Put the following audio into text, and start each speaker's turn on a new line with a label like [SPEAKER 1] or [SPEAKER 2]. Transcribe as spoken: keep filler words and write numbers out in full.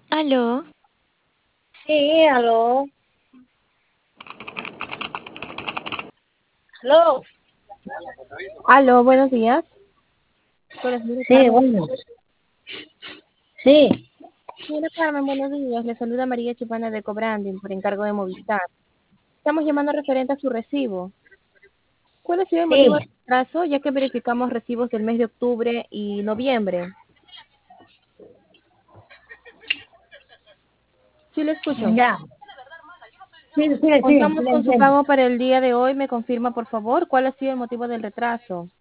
[SPEAKER 1] Aló,
[SPEAKER 2] Sí, aló, aló.
[SPEAKER 3] Aló, buenos días. Con la señora
[SPEAKER 2] Sí,
[SPEAKER 3] Carmen.
[SPEAKER 2] bueno, sí,
[SPEAKER 3] Señora Carmen, buenos días. Le saluda María Chupana de Cobranding por encargo de Movistar. Estamos llamando referente a su recibo. ¿Cuál ha sido el motivo
[SPEAKER 2] sí,
[SPEAKER 3] del retraso? Ya que verificamos recibos del mes de octubre y noviembre. Sí, le escucho.
[SPEAKER 2] ya. Sí, sí, sí, sí,
[SPEAKER 3] Contamos
[SPEAKER 2] le
[SPEAKER 3] con su
[SPEAKER 2] entiendo.
[SPEAKER 3] pago para el día de hoy. ¿Me confirma, por favor, cuál ha sido el motivo del retraso?